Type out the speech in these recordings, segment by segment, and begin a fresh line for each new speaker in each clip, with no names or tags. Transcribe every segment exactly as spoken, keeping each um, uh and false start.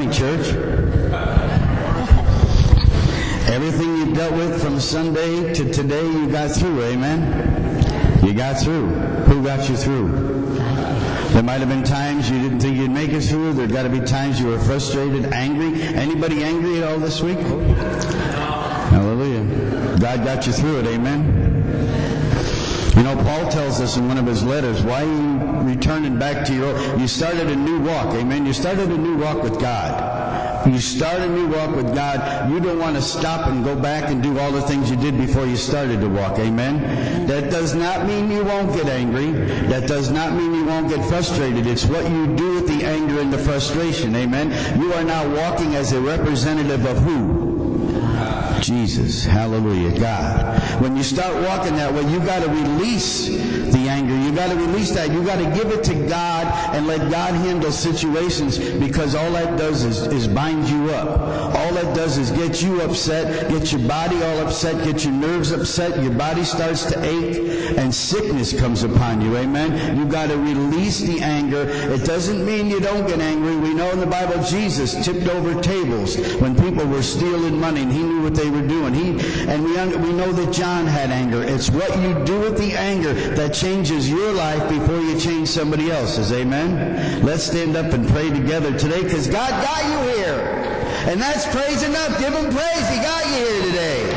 morning, church. Everything you dealt with from Sunday to today, you got through, amen? You got through. Who got you through? There might have been times you didn't think you'd make it through. There got to be times you were frustrated, angry. Anybody angry at all this week? Hallelujah. God got you through it, amen? You know, Paul tells us in one of his letters, why are you returning back to your old... You started a new walk, amen? You started a new walk with God. You start a new walk with God, you don't want to stop and go back and do all the things you did before you started to walk, amen? That does not mean you won't get angry. That does not mean you won't get frustrated. It's what you do with the anger and the frustration, amen? You are now walking as a representative of who? Jesus. Hallelujah. God. When you start walking that way, you got to release the anger. You got to release that. You got to give it to God and let God handle situations, because all that does is, is bind you up. All that does is get you upset, get your body all upset, get your nerves upset, your body starts to ache, and sickness comes upon you. Amen? You got to release the anger. It doesn't mean you don't get angry. We know in the Bible Jesus tipped over tables when people were stealing money, and he knew what they were doing. He and we we know that John had anger. It's what you do with the anger that changes your life before you change somebody else's. Amen? Let's stand up and pray together today, because God got you here. And that's praise enough. Give him praise. He got you here today.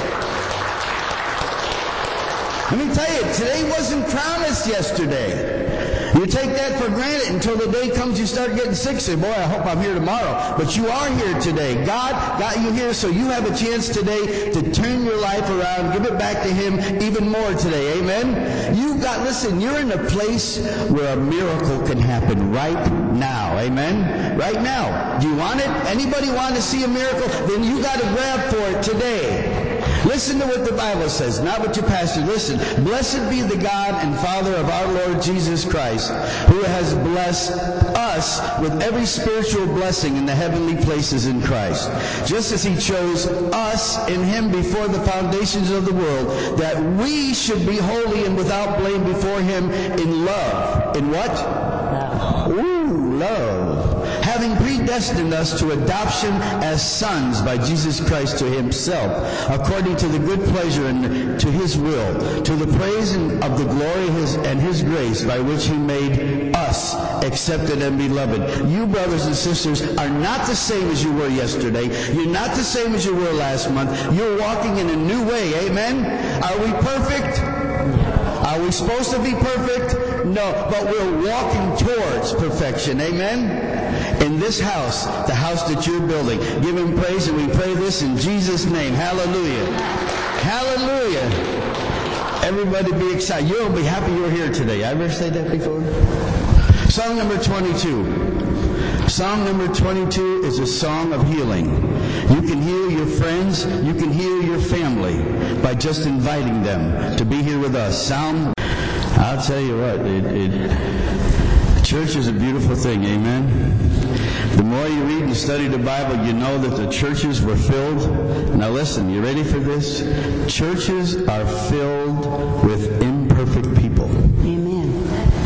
Let me tell you, today wasn't promised yesterday. You take that for granted until the day comes you start getting sick. Say, boy, I hope I'm here tomorrow. But you are here today. God got you here, so you have a chance today to turn your life around, give it back to him even more today. Amen? You got, listen, you're in a place where a miracle can happen right now. Amen? Right now. Do you want it? Anybody want to see a miracle? Then you got to grab for it today. Listen to what the Bible says, not what your pastor. Listen. Blessed be the God and Father of our Lord Jesus Christ, who has blessed us with every spiritual blessing in the heavenly places in Christ, just as he chose us in him before the foundations of the world, that we should be holy and without blame before him in love. In what? Love. Ooh, love. Having predestined us to adoption as sons by Jesus Christ to himself, according to the good pleasure and to his will, to the praise of the glory his, and his grace, by which he made us accepted and beloved. You, brothers and sisters, are not the same as you were yesterday. You're not the same as you were last month. You're walking in a new way. Amen? Are we perfect? Are we supposed to be perfect? No, but we're walking towards perfection. Amen? In this house, the house that you're building. Give him praise, and we pray this in Jesus' name. Hallelujah. Hallelujah. Everybody be excited. You'll be happy you're here today. I ever said that before? Song number twenty-two. Song number twenty-two is a song of healing. You can heal your friends. You can heal your family by just inviting them to be here with us. Sound. I'll tell you what, it, it, church is a beautiful thing. Amen? The more you read and study the Bible, you know that the churches were filled. Now listen, you ready for this? Churches are filled with imperfect people.
Amen.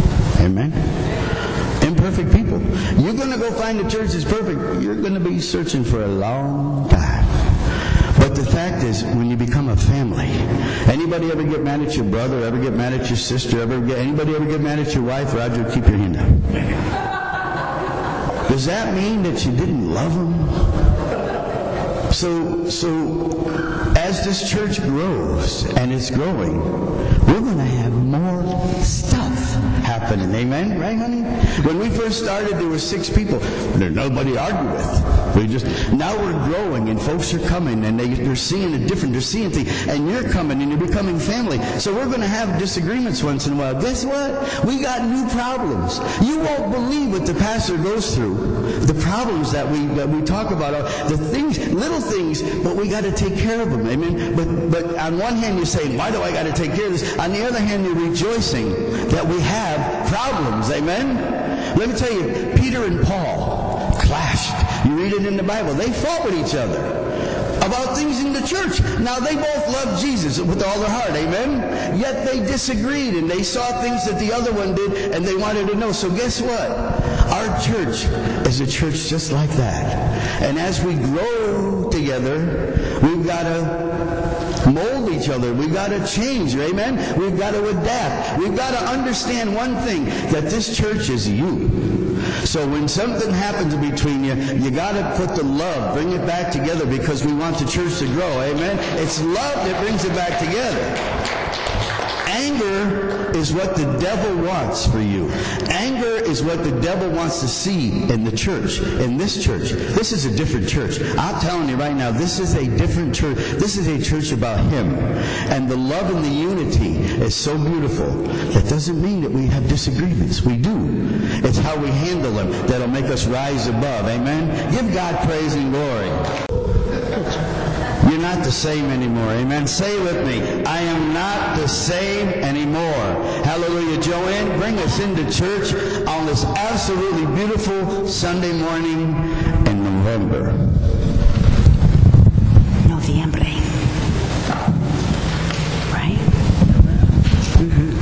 Amen? Imperfect people. You're going to go find a church that's perfect. You're going to be searching for a long time. But the fact is, when you become a family, anybody ever get mad at your brother, ever get mad at your sister, ever get, anybody ever get mad at your wife? Roger, keep your hand up. Does that mean that you didn't love them? So, so as this church grows, and it's growing, we're going to have more stuff happening. Amen? Right, honey? When we first started, there were six people. There's nobody to argue with. We just now we're growing, and folks are coming, and they, they're seeing a different, they're seeing things, and you're coming, and you're becoming family. So we're going to have disagreements once in a while. Guess what? We got new problems. You won't believe what the pastor goes through. The problems that we that we talk about are the things, little things, but we got to take care of them. Amen. But but on one hand you're saying, why do I got to take care of this? On the other hand, you're rejoicing that we have problems. Amen. Let me tell you, Peter and Paul clashed. You read it in the Bible. They fought with each other about things in the church. Now, they both loved Jesus with all their heart. Amen? Yet they disagreed, and they saw things that the other one did, and they wanted to know. So guess what? Our church is a church just like that. And as we grow together, we've got to mold each other. We've got to change, amen? We've got to adapt. We've got to understand one thing, that this church is you. So when something happens between you, you got to put the love, bring it back together, because we want the church to grow, amen? It's love that brings it back together. Anger is what the devil wants for you. Anger is what the devil wants to see in the church, in this church. This is a different church. I'm telling you right now, this is a different church. This is a church about Him. And the love and the unity is so beautiful. That doesn't mean that we have disagreements. We do. It's how we handle them that'll make us rise above. Amen? Give God praise and glory. You're not the same anymore. Amen. Say with me, I am not the same anymore. Hallelujah. Joanne, bring us into church on this absolutely beautiful Sunday morning in November.
November. Right?
Mm-hmm.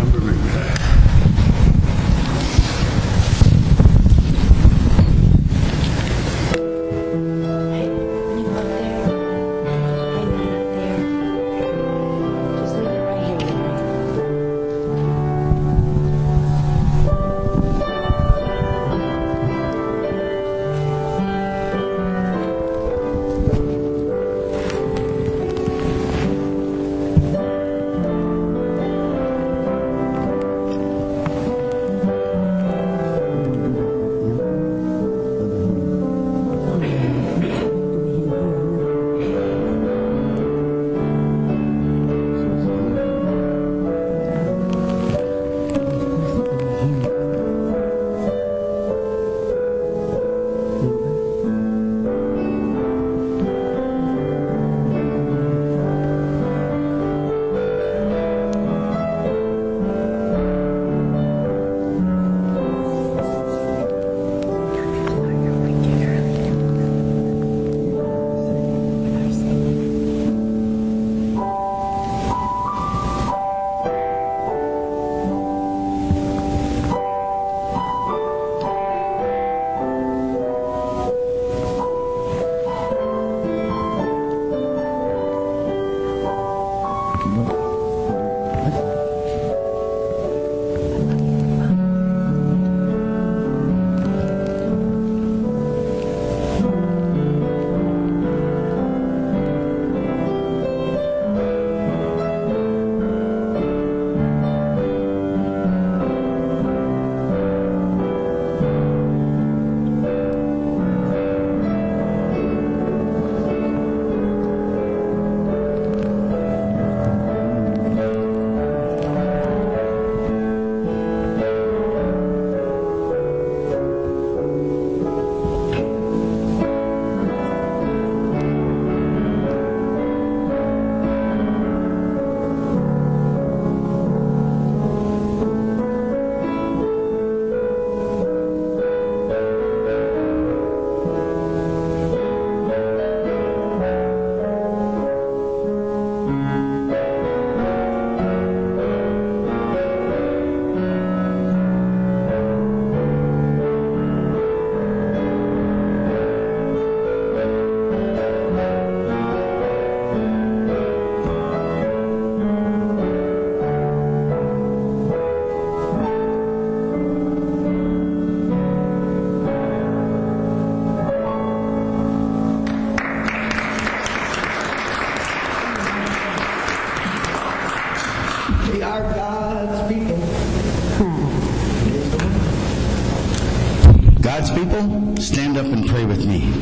God's people, stand up and pray with me.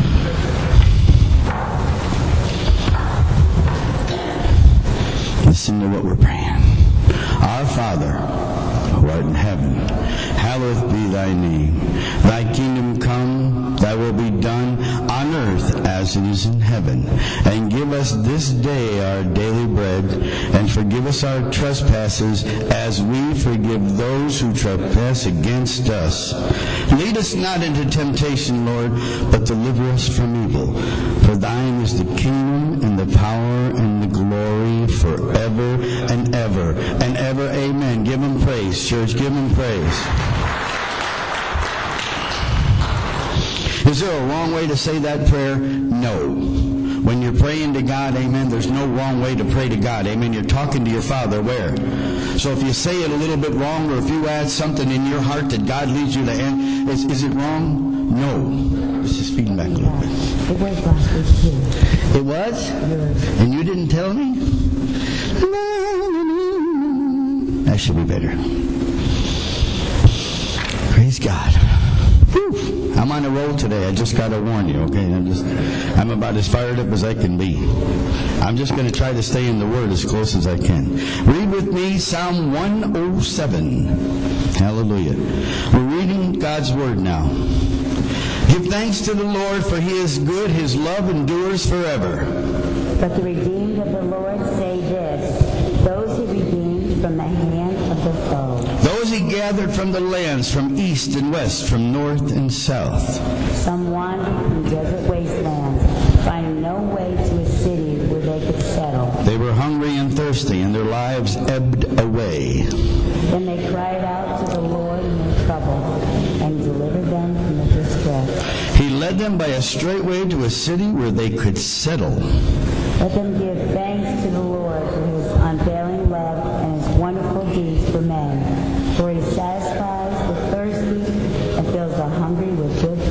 Listen to what we're praying. Our Father, who art in heaven, hallowed be thy name. Thy kingdom come, thy will be done on earth as it is in heaven. And give us this day our daily bread, and forgive us our trespasses as we forgive those who trespass against us. Lead us not into temptation, Lord, but deliver us from evil. For thine is the kingdom and the power and the glory forever and ever and ever. Amen. Give him praise, church. Give him praise. Is there a wrong way to say that prayer? No. When you're praying to God, amen, there's no wrong way to pray to God. Amen. You're talking to your Father where? So if you say it a little bit wrong, or if you add something in your heart that God leads you to end, is, is it wrong? No. Let's just feeding back a little bit.
It was last week too.
It was? Yes. And you didn't tell me? That should be better. Praise God. Whew. I'm on a roll today. I just got to warn you, okay? I'm just, I'm about as fired up as I can be. I'm just going to try to stay in the Word as close as I can. Read with me Psalm one oh seven. Hallelujah. We're reading God's Word now. Give thanks to the Lord, for He is good. His love endures forever.
But the redeemed of the Lord say this, those He redeemed from the hand of the foe.
Those He gathered from the lands, from east and west, from north and south.
Some wandered through desert wastelands, finding no way to a city where they could settle.
They were hungry and thirsty, and their lives ebbed away.
Then they cried out to the Lord in their trouble, and He delivered them from the distress.
He led them by a straight way to a city where they could settle.
Let them give thanks to the Lord for His unfailing love and His wonderful deeds for men. For He satisfies the thirsty and fills the hungry with good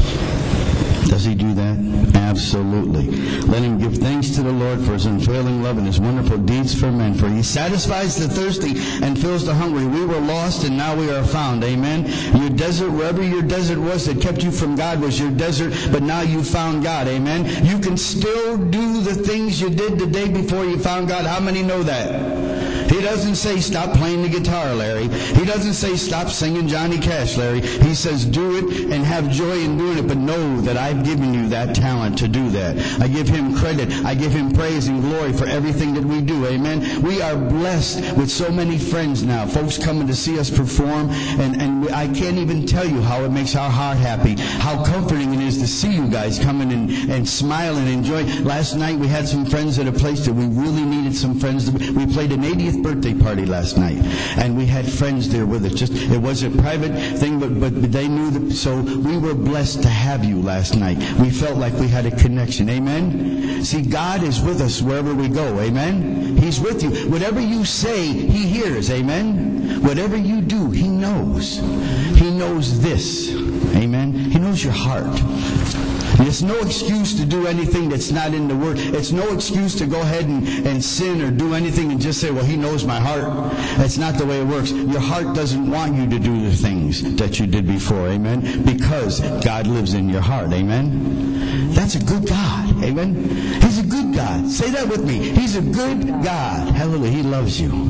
things.
Does He do that? Absolutely. Let him give thanks to the Lord for His unfailing love and His wonderful deeds for men. For He satisfies the thirsty and fills the hungry. We were lost and now we are found. Amen. Your desert, wherever your desert was that kept you from God, was your desert, but now you found God. Amen. You can still do the things you did the day before you found God. How many know that? He doesn't say stop playing the guitar, Larry. He doesn't say stop singing Johnny Cash, Larry. He says do it and have joy in doing it, but know that I've given you that talent to do that. I give Him credit. I give Him praise and glory for everything that we do. Amen. We are blessed with so many friends now. Folks coming to see us perform, and, and I can't even tell you how it makes our heart happy, how comforting it is to see you guys coming and, and smile and enjoy. Last night we had some friends at a place that we really needed some friends. We played an eightieth birthday party last night, and we had friends there with us. Just it was a private thing, but but they knew that. So we were blessed to have you last night. We felt like we had a connection. Amen. See, God is with us wherever we go. Amen. He's with you. Whatever you say, He hears. Amen. Whatever you do, He knows. He knows this. Amen. He knows your heart. It's no excuse to do anything that's not in the Word. It's no excuse to go ahead and, and sin or do anything and just say, well, He knows my heart. That's not the way it works. Your heart doesn't want you to do the things that you did before. Amen. Because God lives in your heart. Amen. That's a good God. Amen. He's a good God. Say that with me. He's a good God. Hallelujah. He loves you.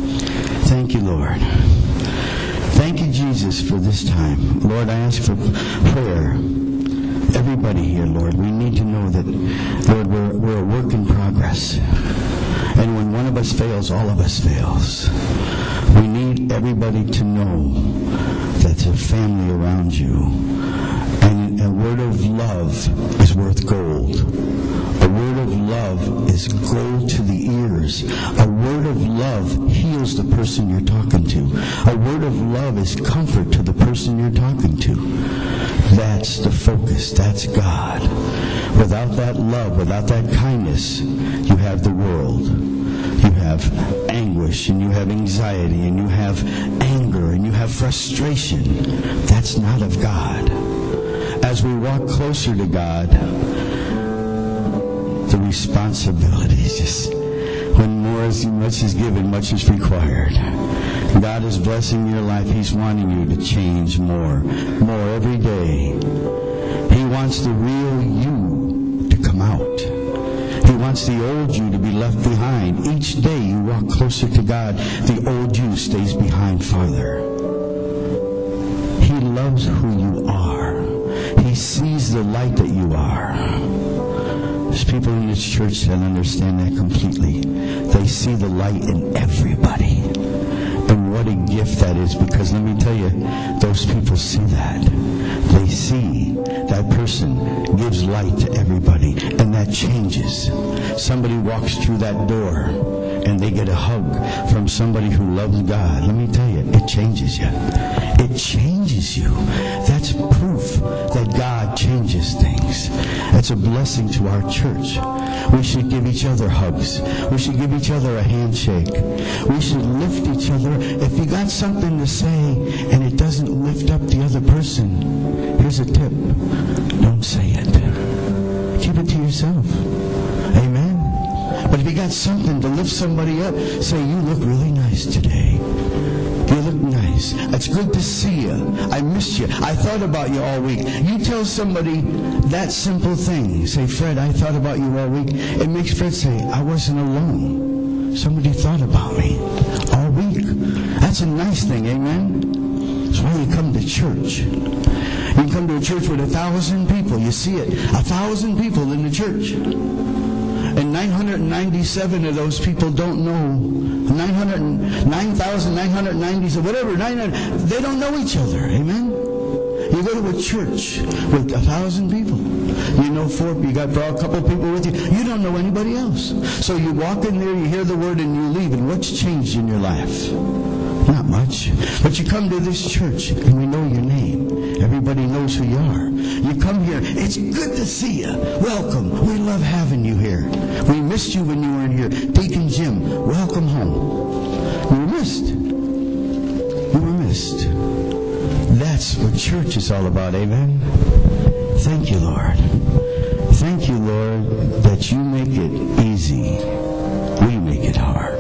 Thank you, Lord. Thank you, Jesus, for this time. Lord, I ask for prayer. Everybody here, Lord, we need to know that, Lord, we're, we're a work in progress. And when one of us fails, all of us fails. We need everybody to know that there's a family around you. And a word of love is worth gold. A word of love is gold to the ears. A word of love heals the person you're talking to. A word of love is comfort to the person you're talking to. That's the focus. That's God. Without that love, without that kindness, you have the world. You have anguish, and you have anxiety, and you have anger, and you have frustration. That's not of God. As we walk closer to God, the responsibility is just, when more is, much is given, much is required. God is blessing your life. He's wanting you to change more, more every day. He wants the real you to come out. He wants the old you to be left behind. Each day you walk closer to God, the old you stays behind farther. He loves who you are. He sees the light that you are. There's people in this church that understand that completely. They see the light in everybody. And what a gift that is, because let me tell you, those people see that. They see that person gives light to everybody, and that changes. Somebody walks through that door, and they get a hug from somebody who loves God. Let me tell you, it changes you. It changes you. That's proof that God changes. changes things. It's a blessing to our church. We should give each other hugs. We should give each other a handshake. We should lift each other. If you got something to say and it doesn't lift up the other person, here's a tip. Don't say it. Keep it to yourself. Amen? But if you got something to lift somebody up, say, you look really nice today. You look nice. It's good to see you. I missed you. I thought about you all week. You tell somebody that simple thing. Say, Fred, I thought about you all week. It makes Fred say, I wasn't alone. Somebody thought about me all week. That's a nice thing, amen? That's why you come to church. You come to a church with a thousand people. You see it. A thousand people in the church. And nine hundred ninety-seven of those people don't know. nine thousand nine hundred ninety, whatever, nine hundred, they don't know each other. Amen? You go to a church with a thousand people. You know four, you got a couple people with you. You don't know anybody else. So you walk in there, you hear the word, and you leave. And what's changed in your life? Not much. But you come to this church, and we know your name. Everybody knows who you are. You come here. It's good to see you. Welcome. We love having you here. We missed you when you weren't here. Deacon Jim, welcome home. You were missed. You were missed. That's what church is all about. Amen? Thank you, Lord. Thank you, Lord, that you make it easy. We make it hard.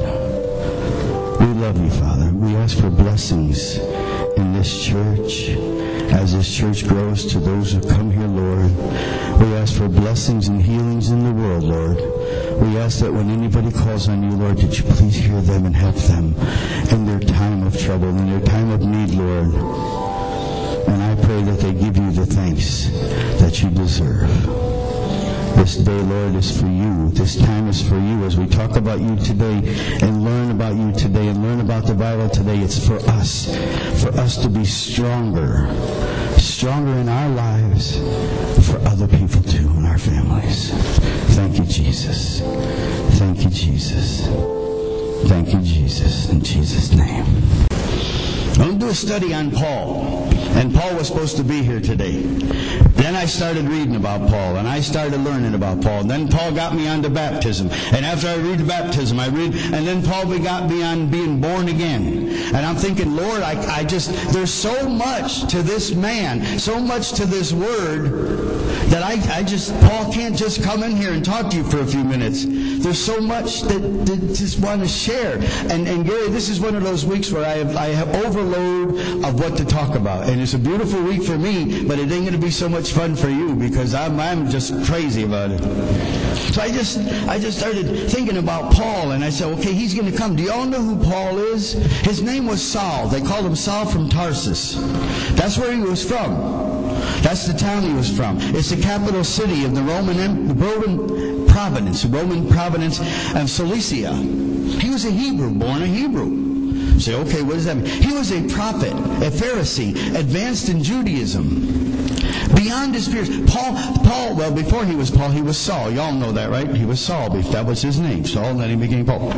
We love you, Father. We ask for blessings in this church. As this church grows to those who come here, Lord, we ask for blessings and healings in the world, Lord. We ask that when anybody calls on you, Lord, that you please hear them and help them in their time of trouble, in their time of need, Lord. And I pray that they give you the thanks that you deserve. This day, Lord, is for you. This time is for you. As we talk about you today and learn about you today and learn about the Bible today, it's for us. For us to be stronger. Stronger in our lives. For other people too, in our families. Thank you, Jesus. Thank you, Jesus. Thank you, Jesus. In Jesus' name. I'm going to do a study on Paul. And Paul was supposed to be here today. Then I started reading about Paul, and I started learning about Paul. And then Paul got me onto baptism. And after I read baptism, I read, and then Paul got me on being born again. And I'm thinking, Lord, I, I just, there's so much to this man, so much to this word, that I, I just, Paul can't just come in here and talk to you for a few minutes. There's so much that, that just want to share. And, and Gary, this is one of those weeks where I have, I have overload of what to talk about. And it's a beautiful week for me, but it ain't going to be so much fun for you because I'm, I'm just crazy about it. So I just, I just started thinking about Paul, and I said, okay, he's going to come. Do y'all know who Paul is? His name was Saul. They called him Saul from Tarsus. That's where he was from. That's the town he was from. It's the capital city of the Roman, the Roman province, Roman province of Cilicia. He was a Hebrew, born a Hebrew. You say, okay, what does that mean? He was a prophet, a Pharisee, advanced in Judaism. Beyond his peers. Paul, Paul, well, before he was Paul, he was Saul. Y'all know that, right? He was Saul. That was his name, Saul, and then he became Paul.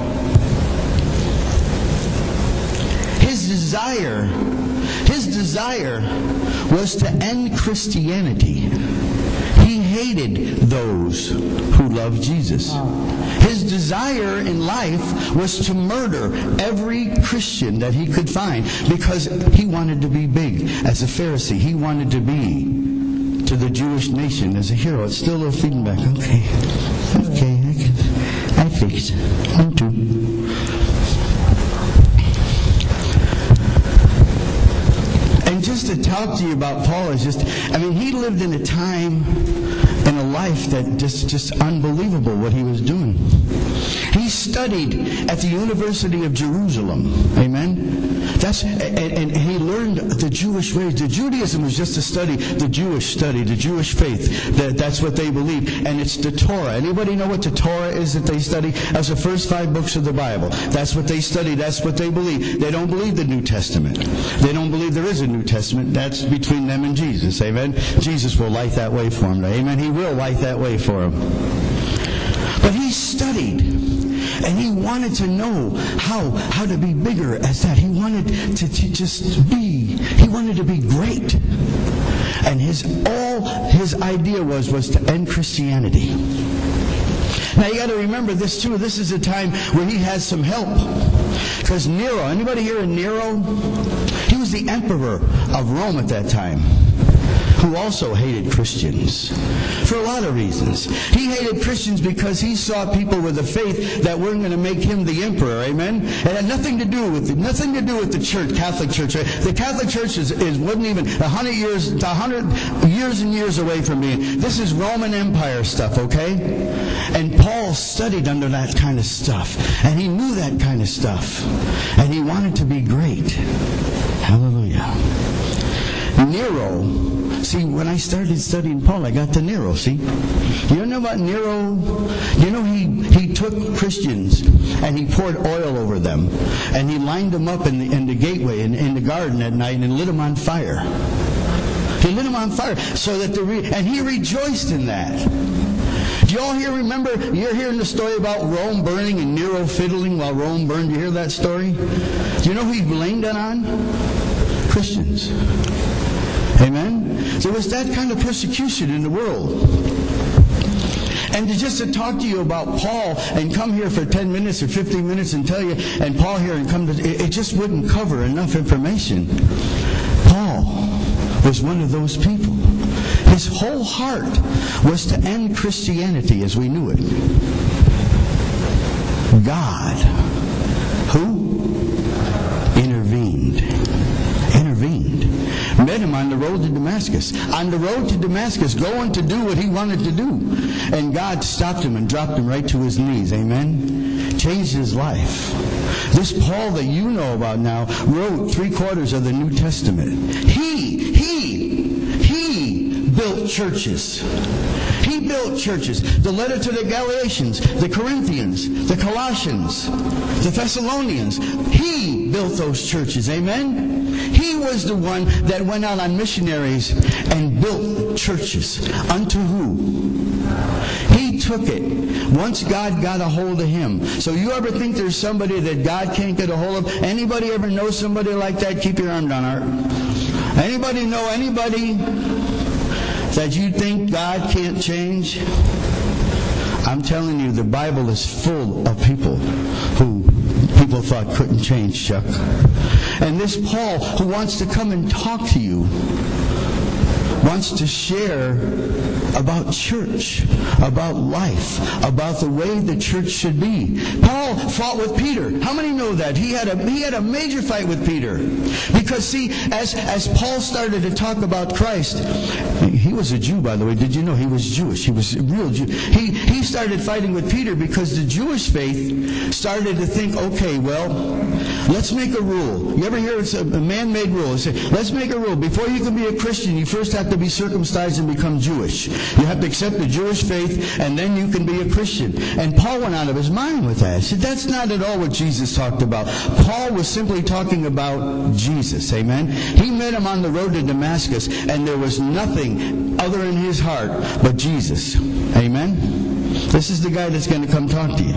His desire, his desire was to end Christianity. He hated those who loved Jesus. His desire in life was to murder every Christian that he could find because he wanted to be big as a Pharisee. He wanted to be to the Jewish nation as a hero. It's still a little feedback. Okay. Okay. I, can, I fixed it. One, two. And just to talk to you about Paul is just, I mean, he lived in a time in a life that just, just unbelievable what he was doing. He studied at the University of Jerusalem. Amen? That's, and, and he learned the Jewish ways. The Judaism was just to study the Jewish study, the Jewish faith. That, that's what they believe. And it's the Torah. Anybody know what the Torah is that they study? That's the first five books of the Bible. That's what they study. That's what they believe. They don't believe the New Testament. They don't believe there is a New Testament. That's between them and Jesus. Amen? Jesus will light that way for them. Amen? He will light that way for them. But he studied. And he wanted to know how how to be bigger as that. He wanted to, to just be, he wanted to be great. And his all his idea was was to end Christianity. Now you got to remember this too. This is a time where he has some help. Because Nero, anybody here in Nero? He was the emperor of Rome at that time, who also hated Christians for a lot of reasons. He hated Christians because he saw people with a faith that weren't going to make him the emperor. Amen? It had nothing to do with it, nothing to do with the church, Catholic Church. The Catholic Church is, is wasn't even a hundred years, a hundred years and years away from being. This is Roman Empire stuff, okay? And Paul studied under that kind of stuff, and he knew that kind of stuff, and he wanted to be great. Hallelujah. Nero. See, when I started studying Paul, I got to Nero, see? You know about Nero? You know he, he took Christians and he poured oil over them. And he lined them up in the, in the gateway, in, in the garden at night, and lit them on fire. He lit them on fire so that the re- and he rejoiced in that. Do you all here remember, you're hearing the story about Rome burning and Nero fiddling while Rome burned? You hear that story? Do you know who he blamed that on? Christians. Amen? So it was that kind of persecution in the world. And to just to talk to you about Paul and come here for ten minutes or fifteen minutes and tell you, and Paul here and come to, it, it just wouldn't cover enough information. Paul was one of those people. His whole heart was to end Christianity as we knew it. God, who intervened, intervened. Met him on the road to Damascus. On the road to Damascus, going to do what he wanted to do. And God stopped him and dropped him right to his knees. Amen? Changed his life. This Paul that you know about now wrote three quarters of the New Testament. He, he, he built churches. He built churches. The letter to the Galatians, the Corinthians, the Colossians, the Thessalonians. He built those churches. Amen? He was the one that went out on missionaries and built churches. Unto who? He took it once God got a hold of him. So you ever think there's somebody that God can't get a hold of? Anybody ever know somebody like that? Keep your arm down, Art. Anybody know anybody that you think God can't change? I'm telling you, the Bible is full of people who people thought couldn't change, Chuck. And this Paul, who wants to come and talk to you, wants to share about church, about life, about the way the church should be. Paul fought with Peter. How many know that? He had a he had a major fight with Peter. Because see, as as Paul started to talk about Christ, he was a Jew, by the way. Did you know he was Jewish? He was a real Jew. He he started fighting with Peter because the Jewish faith started to think, okay, well, let's make a rule. You ever hear it's a man-made rule? Say, let's make a rule. Before you can be a Christian, you first have to be circumcised and become Jewish. You have to accept the Jewish faith, and then you can be a Christian. And Paul went out of his mind with that. He said, that's not at all what Jesus talked about. Paul was simply talking about Jesus. Amen? He met him on the road to Damascus, and there was nothing other in his heart but Jesus. Amen? This is the guy that's going to come talk to you.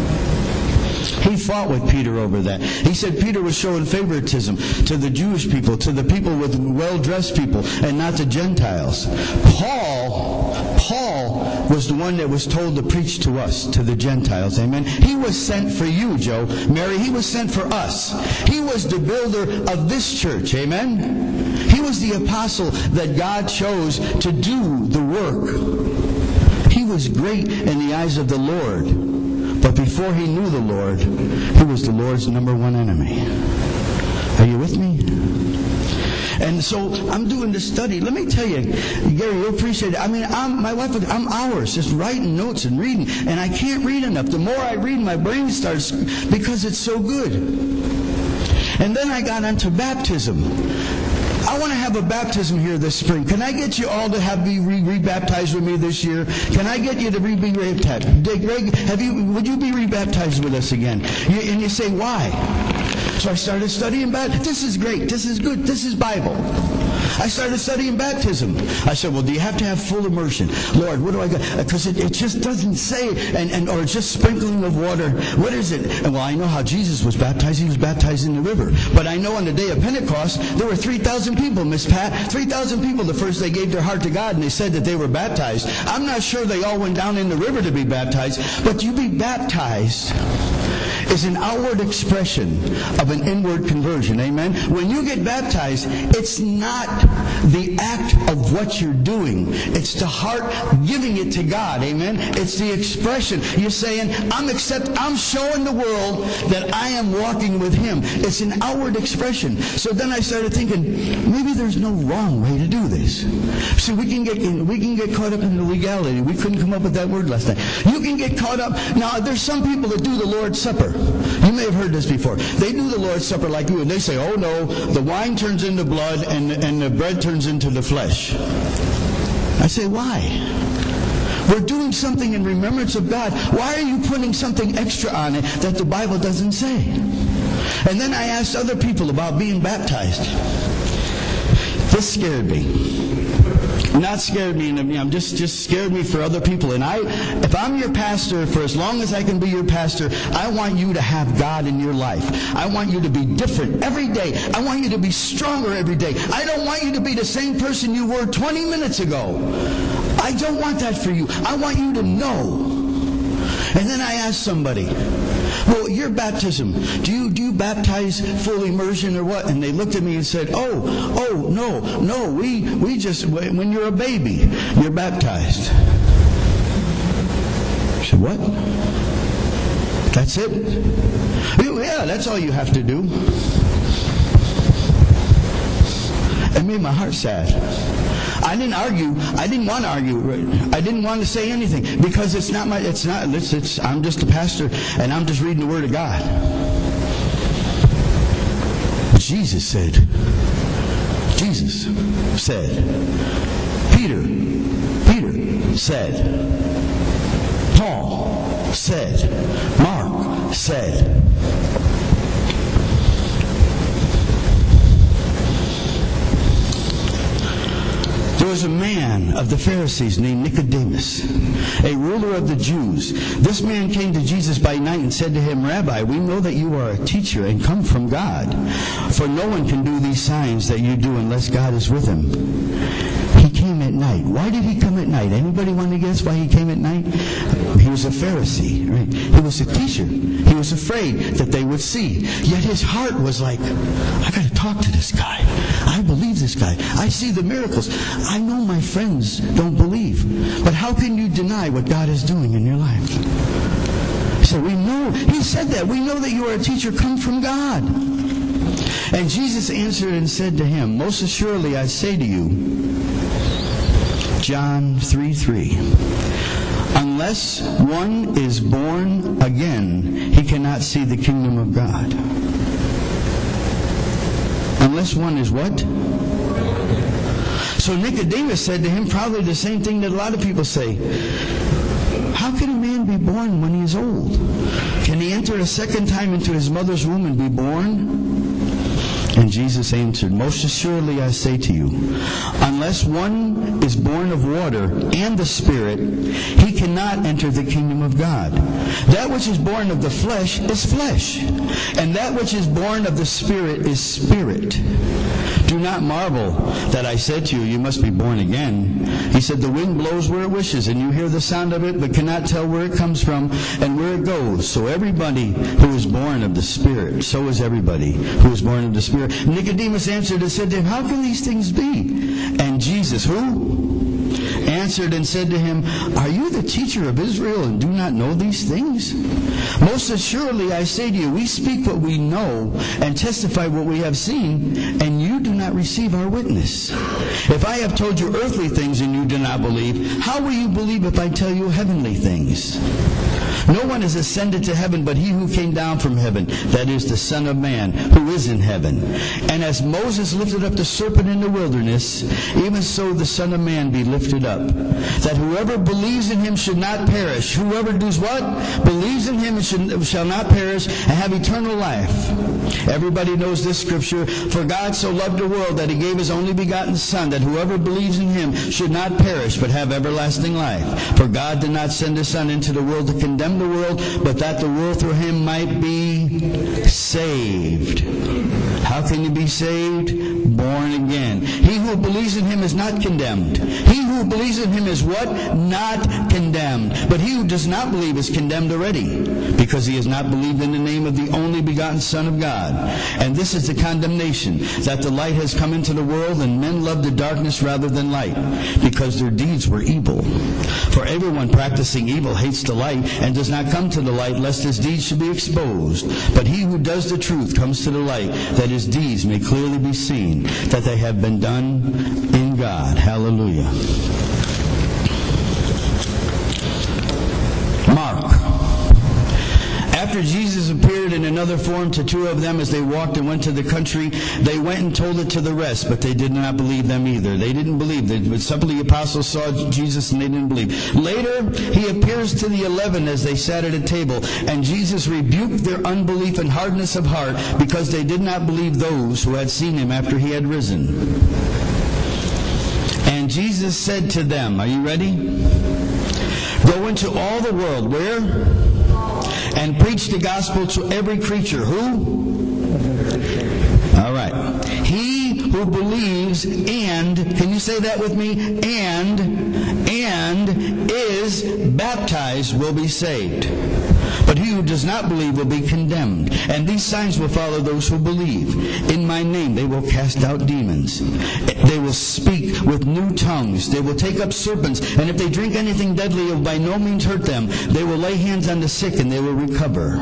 He fought with Peter over that. He said Peter was showing favoritism to the Jewish people, to the people with well-dressed people, and not the Gentiles. Paul, Paul was the one that was told to preach to us, to the Gentiles. Amen. He was sent for you, Joe. Mary, he was sent for us. He was the builder of this church. Amen. He was the apostle that God chose to do the work. He was great in the eyes of the Lord. But before he knew the Lord, he was the Lord's number one enemy. Are you with me? And so I'm doing this study. Let me tell you, Gary, you'll appreciate it. I mean, I'm, my wife, I'm hours just writing notes and reading, and I can't read enough. The more I read, my brain starts, because it's so good. And then I got into baptism. I want to have a baptism here this spring. Can I get you all to have be re- rebaptized with me this year? Can I get you to re- be rebaptized? Greg, have you? Would you be rebaptized with us again? You, and you say, why? So I started studying baptism. This is great. This is good. This is Bible. I started studying baptism. I said, well, do you have to have full immersion? Lord, what do I got? Because it, it just doesn't say, and, and or just sprinkling of water. What is it? And well, I know how Jesus was baptized. He was baptized in the river. But I know on the day of Pentecost, there were three thousand people, Miss Pat. three thousand people the first they gave their heart to God, and they said that they were baptized. I'm not sure they all went down in the river to be baptized, but you be baptized is an outward expression of an inward conversion. Amen? When you get baptized, it's not the act of what you're doing. It's the heart giving it to God. Amen? It's the expression. You're saying, I'm accept, I'm showing the world that I am walking with Him. It's an outward expression. So then I started thinking, maybe there's no wrong way to do this. See, we can get we can get caught up in the legality. We couldn't come up with that word last night. You can get caught up. Now, there's some people that do the Lord's Supper. You may have heard this before. They do the Lord's Supper like you, and they say, oh no, the wine turns into blood and, and the bread turns into the flesh. I say, why? We're doing something in remembrance of God. Why are you putting something extra on it that the Bible doesn't say? And then I asked other people about being baptized. This scared me. Not scared me, I'm just, just scared me for other people. And I, if I'm your pastor, for as long as I can be your pastor, I want you to have God in your life. I want you to be different every day. I want you to be stronger every day. I don't want you to be the same person you were twenty minutes ago. I don't want that for you. I want you to know. And then I asked somebody, well, your baptism, do you do you baptize full immersion or what? And they looked at me and said, oh, oh, no, no, we, we just, when you're a baby, you're baptized. I said, what? That's it? Yeah, that's all you have to do. It made my heart sad. I didn't argue. I didn't want to argue. I didn't want to say anything because it's not my. It's not. It's. it's I'm just a pastor, and I'm just reading the Word of God. Jesus said. Jesus said. Peter. Peter said. Paul said. Mark said. There was a man of the Pharisees named Nicodemus, a ruler of the Jews. This man came to Jesus by night and said to him, Rabbi, we know that you are a teacher and come from God, for no one can do these signs that you do unless God is with him. He came at night. Why did he come at night? Anybody want to guess why he came at night? He was a Pharisee, right? He was a teacher. He was afraid that they would see. Yet his heart was like, I got to talk to this guy. I believe this guy. I see the miracles. I know my friends don't believe. But how can you deny what God is doing in your life? He said, we know. He said that. We know that you are a teacher come from God. And Jesus answered and said to him, most assuredly I say to you, John three three, unless one is born again, he cannot see the kingdom of God. Unless one is what? So Nicodemus said to him probably the same thing that a lot of people say. How can a man be born when he is old? Can he enter a second time into his mother's womb and be born? And Jesus answered, most assuredly I say to you, unless one is born of water and the Spirit, he cannot enter the kingdom of God. That which is born of the flesh is flesh, and that which is born of the Spirit is spirit. Do not marvel that I said to you, you must be born again. He said, the wind blows where it wishes, and you hear the sound of it, but cannot tell where it comes from and where it goes. So everybody who is born of the Spirit, so is everybody who is born of the Spirit. Nicodemus answered and said to him, how can these things be? And Jesus, who? Answered and said to him, are you the teacher of Israel and do not know these things? Most assuredly I say to you, we speak what we know and testify what we have seen, and you do not receive our witness. If I have told you earthly things and you do not believe, how will you believe if I tell you heavenly things? No one has ascended to heaven but he who came down from heaven, that is the Son of Man, who is in heaven. And as Moses lifted up the serpent in the wilderness, even so the Son of Man be lifted lifted up, that whoever believes in him should not perish. Whoever does what? Believes in him should, shall not perish and have eternal life. Everybody knows this scripture. For God so loved the world that he gave his only begotten Son, that whoever believes in him should not perish but have everlasting life. For God did not send his Son into the world to condemn the world, but that the world through him might be saved. How can you be saved? Born again. He who believes in him is not condemned. He who believes in him is what? Not condemned. But he who does not believe is condemned already, because he has not believed in the name of the only begotten Son of God. And this is the condemnation, that the light has come into the world, and men love the darkness rather than light, because their deeds were evil. For everyone practicing evil hates the light, and does not come to the light, lest his deeds should be exposed. But he who does the truth comes to the light, that his deeds may clearly be seen, that they have been done in God. Hallelujah. Mark. After Jesus appeared in another form to two of them as they walked and went to the country, they went and told it to the rest, but they did not believe them either. They didn't believe. They, some of the apostles saw Jesus and they didn't believe. Later, he appears to the eleven as they sat at a table, and Jesus rebuked their unbelief and hardness of heart, because they did not believe those who had seen him after he had risen. And Jesus said to them, are you ready? Go into all the world. Where? And preach the gospel to every creature. Who? All right. He who believes and, can you say that with me? And, and is baptized will be saved. But he who does not believe will be condemned. And these signs will follow those who believe. In my name they will cast out demons. They will speak with new tongues. They will take up serpents. And if they drink anything deadly, it will by no means hurt them. They will lay hands on the sick and they will recover.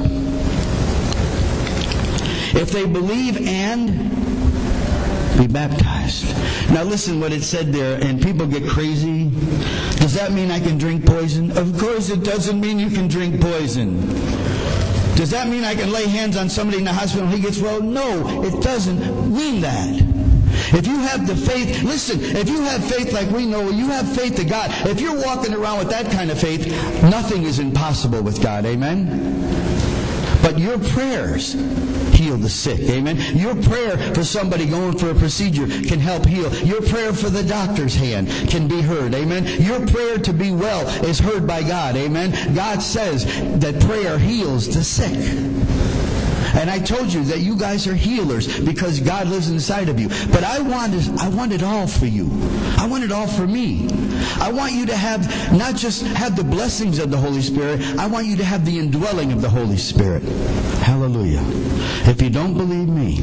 If they believe and be baptized. Now listen what it said there, and people get crazy. Does that mean I can drink poison? Of course it doesn't mean you can drink poison. Does that mean I can lay hands on somebody in the hospital and he gets well? No, it doesn't mean that. If you have the faith, listen, if you have faith like we know, you have faith to God. If you're walking around with that kind of faith, nothing is impossible with God. Amen? But your prayers heal the sick. Amen. Your prayer for somebody going for a procedure can help heal. Your prayer for the doctor's hand can be heard. Amen. Your prayer to be well is heard by God. Amen. God says that prayer heals the sick. And I told you that you guys are healers because God lives inside of you. But I want it, I want it all for you. I want it all for me. I want you to have, not just have the blessings of the Holy Spirit, I want you to have the indwelling of the Holy Spirit. Hallelujah. If you don't believe me,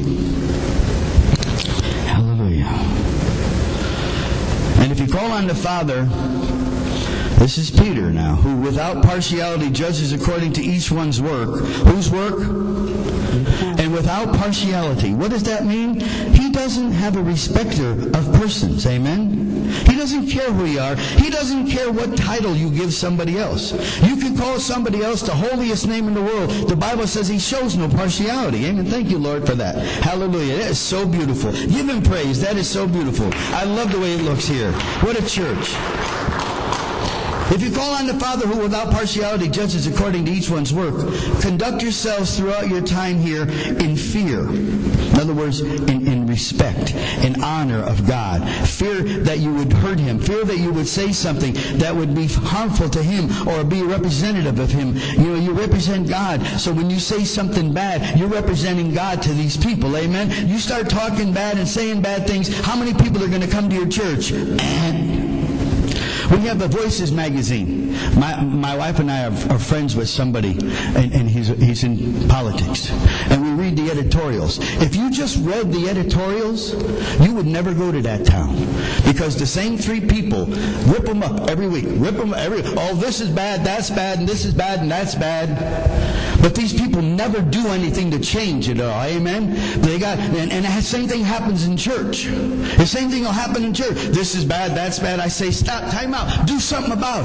hallelujah. And if you call on the Father, this is Peter now, who without partiality judges according to each one's work. Whose work? And without partiality. What does that mean? He doesn't have a respecter of persons. Amen? He doesn't care who you are. He doesn't care what title you give somebody else. You can call somebody else the holiest name in the world. The Bible says he shows no partiality. Amen. Thank you, Lord, for that. Hallelujah. That is so beautiful. Give him praise. That is so beautiful. I love the way it looks here. What a church. If you call on the Father who without partiality judges according to each one's work, conduct yourselves throughout your time here in fear. In other words, in, in respect, in honor of God. Fear that you would hurt him. Fear that you would say something that would be harmful to him or be representative of him. You know, you represent God. So when you say something bad, you're representing God to these people. Amen? You start talking bad and saying bad things, how many people are going to come to your church? And we have a Voices magazine. My my wife and I are, are friends with somebody, and, and he's he's in politics. And we read the editorials. If you just read the editorials, you would never go to that town. Because the same three people rip them up every week. Rip them every oh, this is bad, that's bad, and this is bad, and that's bad. But these people never do anything to change it all. Amen? They got, and, and the same thing happens in church. The same thing will happen in church. This is bad, that's bad. I say, stop, time out. Do something about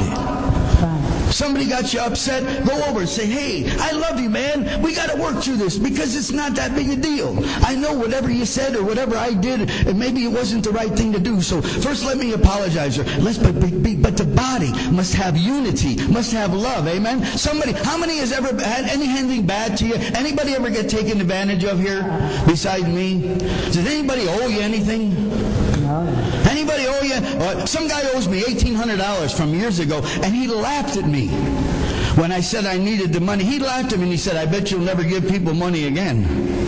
it. Somebody got you upset, go over and say, hey, I love you, man. We got to work through this because it's it's not that big a deal. I know whatever you said or whatever I did, and maybe it wasn't the right thing to do. So first let me apologize. Or let's, but, but, but the body must have unity, must have love. Amen? Somebody, how many has ever had anything bad to you? Anybody ever get taken advantage of here besides me? Does anybody owe you anything?
No.
Anybody owe you? Uh, some guy owes me eighteen hundred dollars from years ago, and he laughed at me when I said I needed the money. He laughed at me and he said, I bet you'll never give people money again.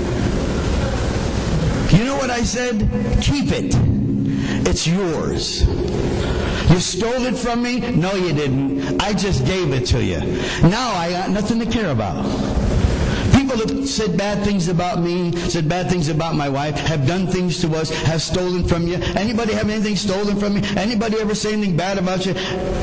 You know what I said? Keep it. It's yours. You stole it from me? No, you didn't. I just gave it to you. Now I got nothing to care about. People have said bad things about me, said bad things about my wife, have done things to us, have stolen from you. Anybody have anything stolen from me? Anybody ever say anything bad about you?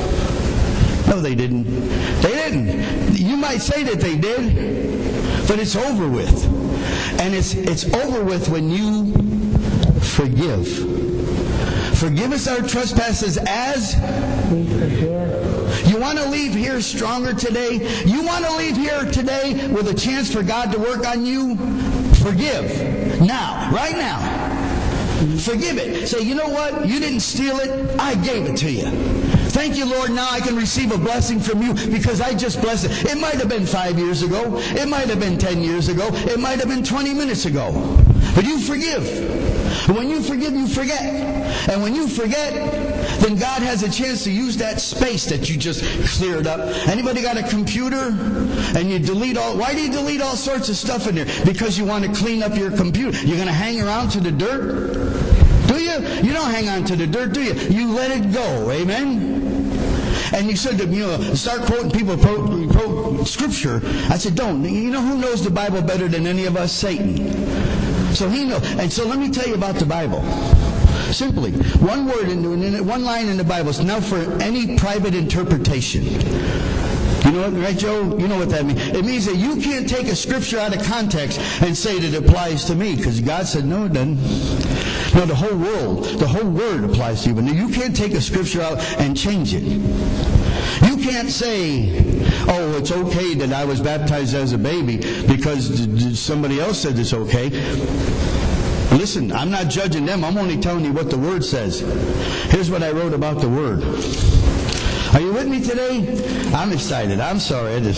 No, they didn't. They didn't. You might say that they did, but it's over with. And it's it's over with when you forgive. Forgive us our trespasses as
We forgive.
you want to leave here stronger today? You want to leave here today with a chance for God to work on you? Forgive. Now. Right now. Forgive it. Say, you know what? You didn't steal it. I gave it to you. Thank you, Lord. Now I can receive a blessing from you because I just blessed it. It might have been five years ago. It might have been ten years ago. It might have been twenty minutes ago. But you forgive. When you forgive, you forget. And when you forget, then God has a chance to use that space that you just cleared up. Anybody got a computer and you delete all, why do you delete all sorts of stuff in there? Because you want to clean up your computer. You're going to hang around to the dirt? Do you? You don't hang on to the dirt, do you? You let it go. Amen? And you said, you know, start quoting people quote, quote scripture. I said, don't. You know who knows the Bible better than any of us? Satan. So he knows. And so let me tell you about the Bible. Simply, one word in one line in the Bible is now for any private interpretation. You know what, right, Joe? You know what that means. It means that you can't take a scripture out of context and say that it applies to me, because God said, no, it doesn't. No, the whole world, the whole word applies to you. But you can't take a scripture out and change it. You can't say, oh, it's okay that I was baptized as a baby because somebody else said it's okay. Listen, I'm not judging them. I'm only telling you what the Word says. Here's what I wrote about the Word. Are you with me today? I'm excited. I'm sorry. I just...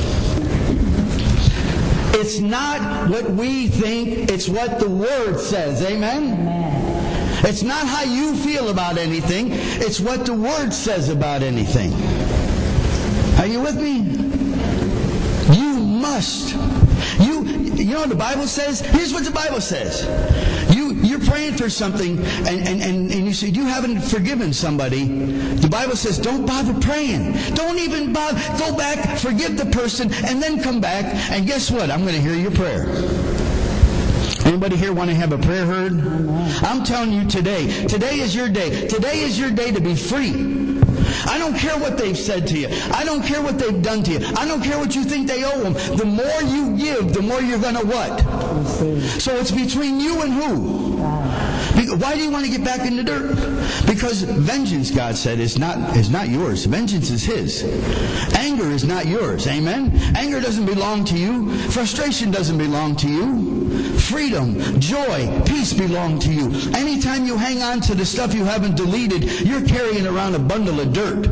It's not what we think. It's what the Word says. Amen?
Amen.
It's not how you feel about anything. It's what the Word says about anything. Are you with me? You must. You, you know what the Bible says? Here's what the Bible says. You, you're praying for something, and, and, and, and you say, you haven't forgiven somebody. The Bible says, don't bother praying. Don't even bother. Go back, forgive the person, and then come back, and guess what? I'm going to hear your prayer. Anybody here want to have a prayer heard? I'm telling you today. Today is your day. Today is your day to be free. I don't care what they've said to you. I don't care what they've done to you. I don't care what you think they owe them. The more you give, the more you're going to what? So it's between you and who? Why do you want to get back in the dirt? Because vengeance, God said, is not, is not yours. Vengeance is His. Anger is not yours. Amen? Anger doesn't belong to you. Frustration doesn't belong to you. Freedom, joy, peace belong to you. Anytime you hang on to the stuff you haven't deleted, you're carrying around a bundle of dirt.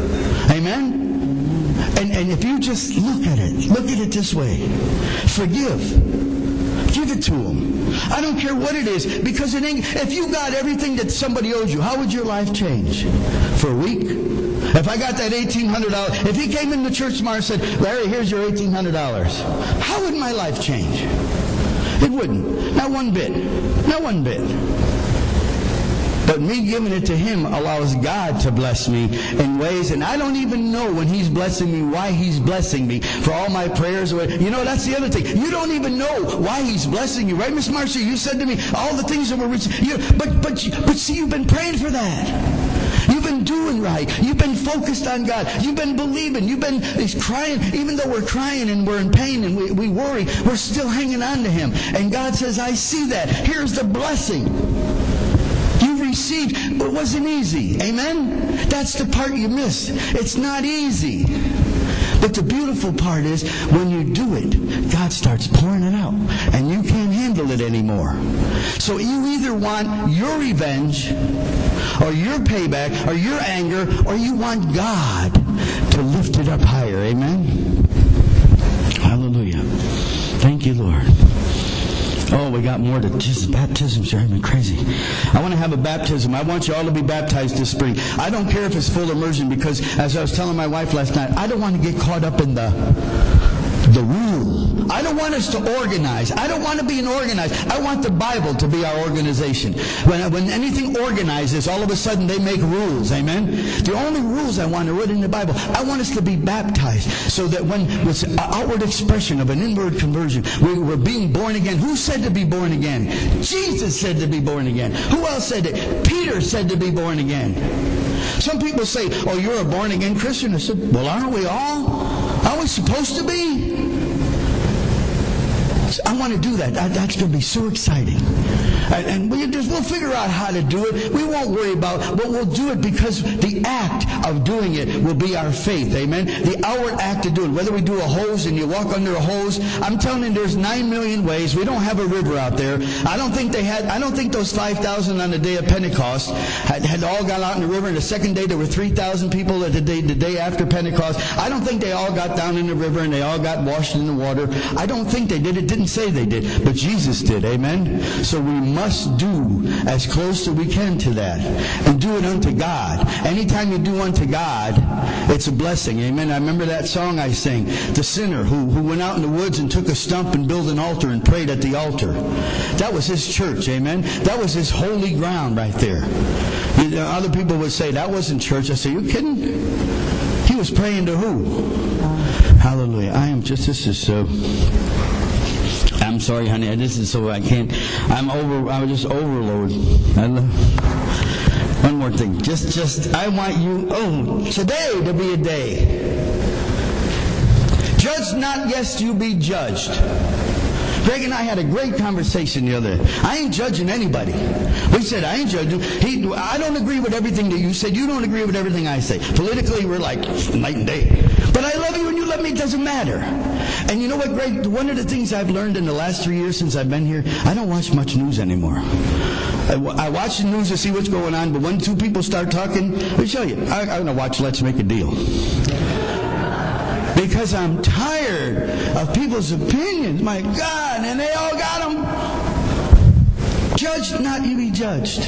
Amen? And, and if you just look at it, look at it this way. Forgive. Give it to Him. I don't care what it is, because it ain't, if you got everything that somebody owes you, how would your life change? For a week? If I got that eighteen hundred dollars, if he came in the church tomorrow and said, Larry, here's your eighteen hundred dollars, how would my life change? It wouldn't. Not one bit. Not one bit. But me giving it to Him allows God to bless me in ways, and I don't even know when He's blessing me why He's blessing me for all my prayers. You know, that's the other thing. You don't even know why He's blessing you, right, Miss Marcia? You said to me all the things that were rich. You, but but but see, you've been praying for that. You've been doing right. You've been focused on God. You've been believing. You've been crying. Even though we're crying and we're in pain and we, we worry, we're still hanging on to Him. And God says, I see that. Here's the blessing. You received, but it wasn't easy. Amen? That's the part you miss. It's not easy. But the beautiful part is, when you do it, God starts pouring it out. And you can't handle it anymore. So you either want your revenge, or your payback, or your anger, or you want God to lift it up higher. Amen? Hallelujah. Thank you, Lord. Oh, we got more to just baptisms driving me crazy. I want to have a baptism. I want you all to be baptized this spring. I don't care if it's full immersion, because as I was telling my wife last night, I don't want to get caught up in the the rule. I don't want us to organize. I don't want to be an organized. I want the Bible to be our organization. When, when anything organizes, all of a sudden they make rules. Amen? The only rules I want are written in the Bible. I want us to be baptized so that when it's an outward expression of an inward conversion, we were being born again. Who said to be born again? Jesus said to be born again. Who else said it? Peter said to be born again. Some people say, oh, you're a born again Christian. I said, well, aren't we all? Aren't we supposed to be? I want to do that. that that's going to be so exciting. And, and we just, we'll figure out how to do it. We won't worry about it, but we'll do it because the act of doing it will be our faith. Amen? The outward act of doing it. Whether we do a hose and you walk under a hose, I'm telling you, there's nine million ways. We don't have a river out there. I don't think they had, I don't think those five thousand on the day of Pentecost had, had all gone out in the river, and the second day there were three thousand people the day, the day after Pentecost. I don't think they all got down in the river and they all got washed in the water. I don't think they did. It didn't say they did, but Jesus did. Amen? So we must do as close as we can to that, and do it unto God. Anytime you do unto God, it's a blessing. Amen? I remember that song I sang, the sinner who, who went out in the woods and took a stump and built an altar and prayed at the altar. That was his church. Amen? That was his holy ground right there. You know, other people would say that wasn't church. I say, you kidding? He was praying to who? Hallelujah. I am just, this is so... I'm sorry, honey. This is so I can't. I'm over. I was just overloaded. I love, one more thing. Just, just. I want you. Oh, today to be a day. Judge not, lest you be judged. Greg and I had a great conversation the other day. I ain't judging anybody. We said, I ain't judging. He, I don't agree with everything that you said. You don't agree with everything I say. Politically, we're like night and day. But I love you and you love me. It doesn't matter. And you know what, Greg? One of the things I've learned in the last three years since I've been here, I don't watch much news anymore. I, I watch the news to see what's going on, but when two people start talking, let me show you. I, I'm going to watch Let's Make a Deal. Because I'm tired of people's opinions. My God, and they all got them. Judge not, you be judged.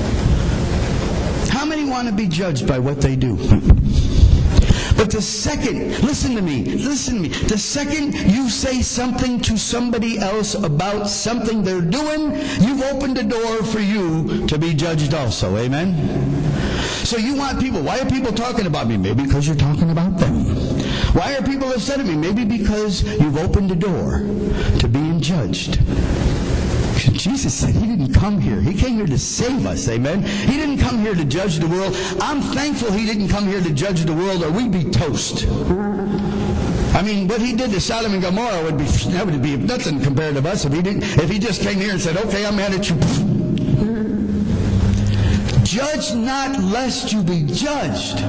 How many want to be judged by what they do? But the second, listen to me, listen to me. The second you say something to somebody else about something they're doing, you've opened the door for you to be judged also. Amen? So you want people, why are people talking about me? Maybe because you're talking about them. Why are people upset at me? Maybe because you've opened the door to being judged. Jesus said He didn't come here. He came here to save us. Amen? He didn't come here to judge the world. I'm thankful He didn't come here to judge the world, or we'd be toast. I mean, what He did to Sodom and Gomorrah would be, that would be nothing compared to us if He didn't, if He just came here and said, okay, I'm mad at you. Judge not lest you be judged.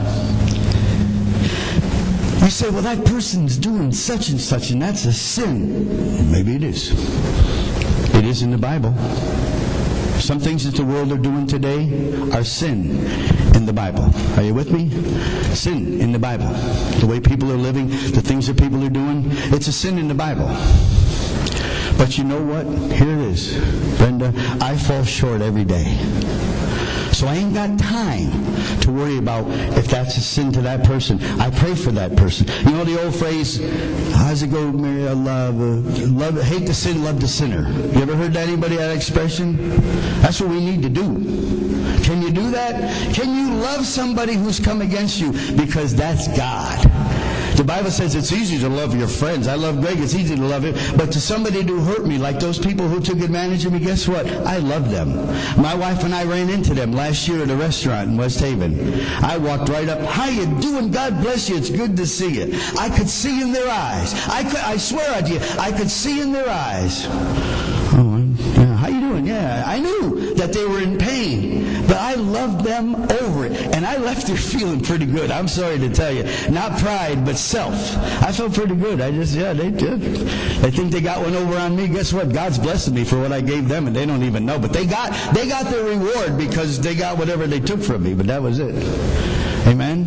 You say, well, that person's doing such and such, and that's a sin. Maybe it is. It is in the Bible. Some things that the world are doing today are sin in the Bible. Are you with me? Sin in the Bible. The way people are living, the things that people are doing, it's a sin in the Bible. But you know what? Here it is. Brenda, I fall short every day. So I ain't got time to worry about if that's a sin to that person. I pray for that person. You know the old phrase, how's it go, Mary? I love, uh, love, hate the sin, love the sinner. You ever heard that, anybody, that expression? That's what we need to do. Can you do that? Can you love somebody who's come against you? Because that's God. The Bible says it's easy to love your friends. I love Greg. It's easy to love him. But to somebody who hurt me, like those people who took advantage of me, guess what? I love them. My wife and I ran into them last year at a restaurant in West Haven. I walked right up. How you doing? God bless you. It's good to see you. I could see in their eyes. I could, I swear to you, I could see in their eyes. Oh, yeah. How you doing? Yeah, I knew that they were in pain. But I loved them over it. And I left here feeling pretty good. I'm sorry to tell you. Not pride, but self. I felt pretty good. I just, yeah, they did. They think they got one over on me. Guess what? God's blessing me for what I gave them, and they don't even know. But they got, they got their reward because they got whatever they took from me. But that was it. Amen?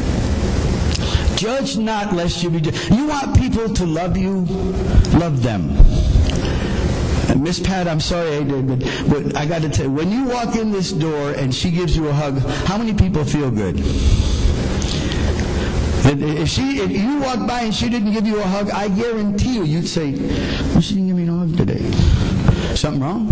Judge not lest you be judged. You want people to love you? Love them. Miss Pat, I'm sorry I did, but, but I got to tell you, when you walk in this door and she gives you a hug, how many people feel good? If she, if you walk by and she didn't give you a hug, I guarantee you, you'd say, well, she didn't give me no hug today. Something wrong?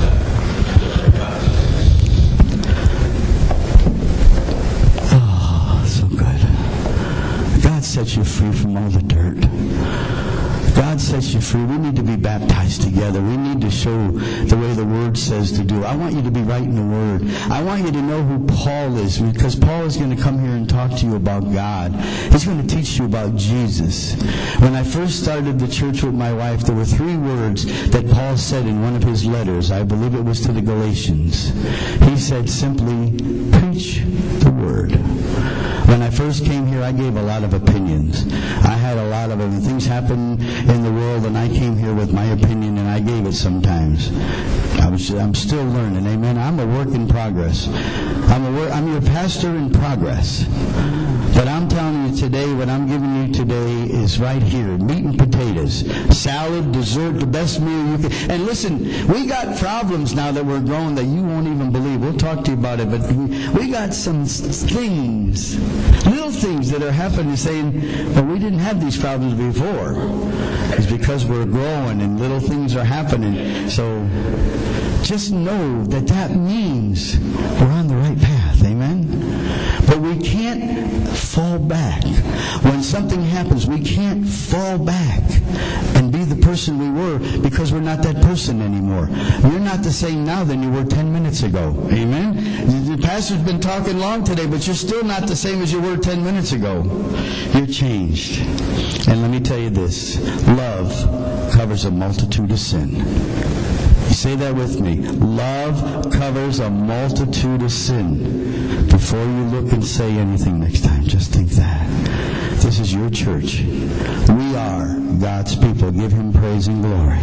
Oh, so good. God sets you free from all the dirt. God sets you free. We need to be baptized together. We need to show the way the Word says to do. I want you to be right in the Word. I want you to know who Paul is, because Paul is going to come here and talk to you about God. He's going to teach you about Jesus. When I first started the church with my wife, there were three words that Paul said in one of his letters. I believe it was to the Galatians. He said simply, preach the Word. When I first came here, I gave a lot of opinions. I had a lot of them. Things happen in the world, and I came here with my opinion, and I gave it sometimes. I was, I'm still learning. Amen. I'm a work in progress. I'm a work, I'm your pastor in progress. But I'm telling you today, what I'm giving you today is right here. Meat and potatoes. Salad, dessert, the best meal you can. And listen, we got problems now that we're growing that you won't even believe. We'll talk to you about it. But we got some things, little things that are happening saying, well, we didn't have these problems before. It's because we're growing and little things are happening. So just know that that means we're on the right path. Amen? But we can't fall back. When something happens, we can't fall back and be the person we were, because we're not that person anymore. You're not the same now than you were ten minutes ago. Amen? The pastor's been talking long today, but you're still not the same as you were ten minutes ago. You're changed. And let me tell you this. Love covers a multitude of sin. You say that with me. Love covers a multitude of sin. Before you look and say anything next time, just think that. This is your church. We are God's people. Give Him praise and glory.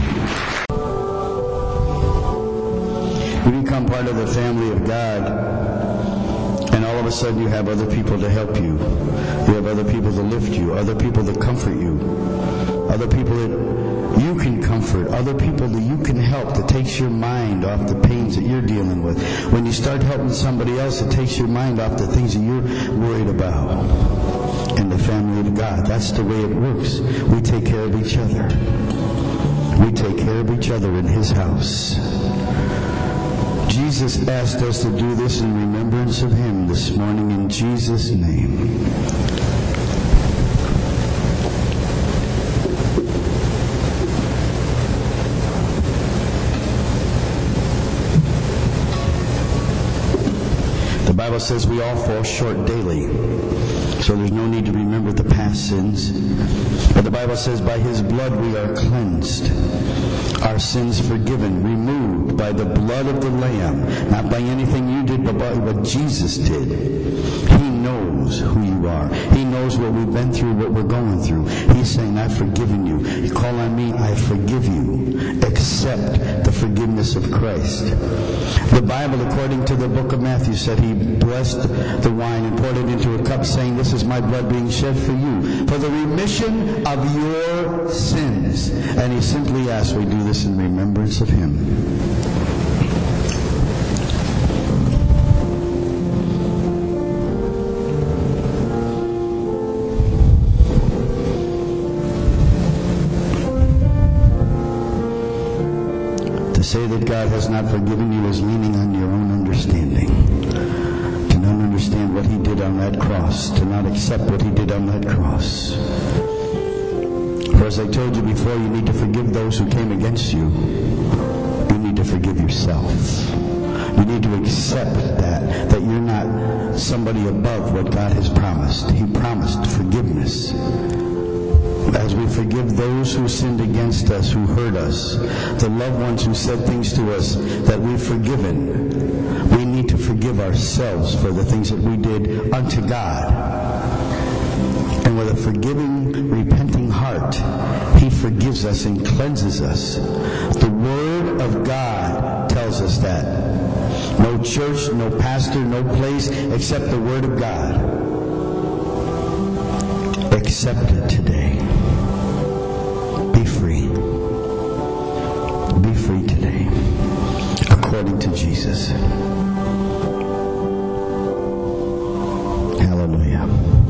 You become part of the family of God, and all of a sudden you have other people to help you. You have other people to lift you, other people to comfort you, other people that you can comfort, other people that you can help, that takes your mind off the pains that you're dealing with. When you start helping somebody else, it takes your mind off the things that you're worried about. In the family of God, that's the way it works. We take care of each other. We take care of each other in His house. Jesus asked us to do this in remembrance of Him this morning, in Jesus' name. The Bible says we all fall short daily, so there's no need to remember the past sins. But the Bible says by His blood we are cleansed, our sins forgiven, removed by the blood of the Lamb, not by anything you did, but by what Jesus did. He knows who you are. He knows what we've been through, what we're going through. He's saying, I've forgiven you. You call on me, I forgive you. Accept the forgiveness of Christ. The Bible, according to the book of Matthew, said He blessed the wine and poured it into a cup, saying, this is my blood being shed for you, for the remission of your sins. And He simply asked we do this in remembrance of Him. To say that God has not forgiven you is leaning on your own understanding. To not understand what He did on that cross. To not accept what He did on that cross. For as I told you before, you need to forgive those who came against you. You need to forgive yourself. You need to accept that, that you're not somebody above what God has promised. He promised forgiveness. As we forgive those who sinned against us, who hurt us, the loved ones who said things to us that we've forgiven, we need to forgive forgive ourselves for the things that we did unto God. And with a forgiving, repenting heart, He forgives us and cleanses us. The Word of God tells us that. No church, no pastor, no place except the Word of God. Accept it today. Be free. Be free today, according to Jesus. Hallelujah.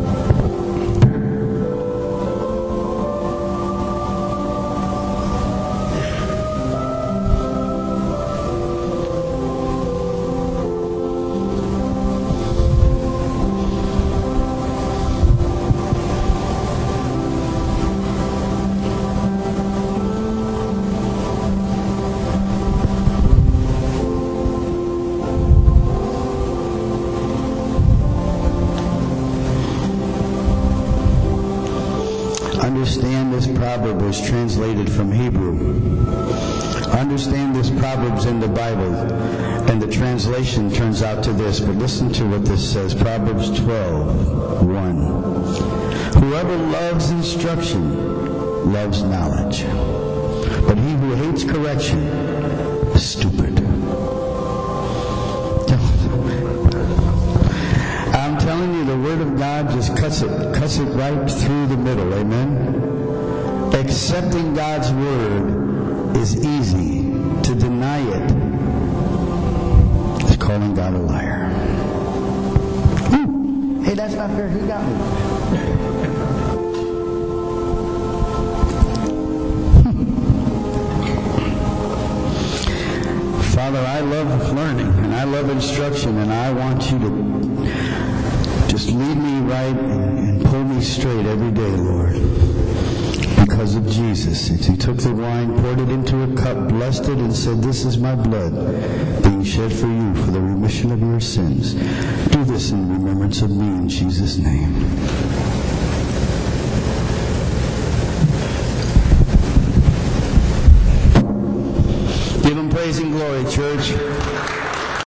Understand this proverb was translated from Hebrew. Understand this proverb's in the Bible, and the translation turns out to this, but listen to what this says. Proverbs twelve, one. Whoever loves instruction loves knowledge, but he who hates correction is stupid. I'm telling you, the Word of God just cuts it, cuts it right through the middle. Amen? Accepting God's Word is easy. To deny it is calling God a liar. Ooh, hey, that's not fair. He got me. Father, I love learning and I love instruction, and I want you to just lead me right and, and pull me straight every day, Lord. Because of Jesus. He took the wine, poured it into a cup, blessed it, and said, "This is my blood, being shed for you for the remission of your sins. Do this in remembrance of me, in Jesus' name." Give Him praise and glory, church.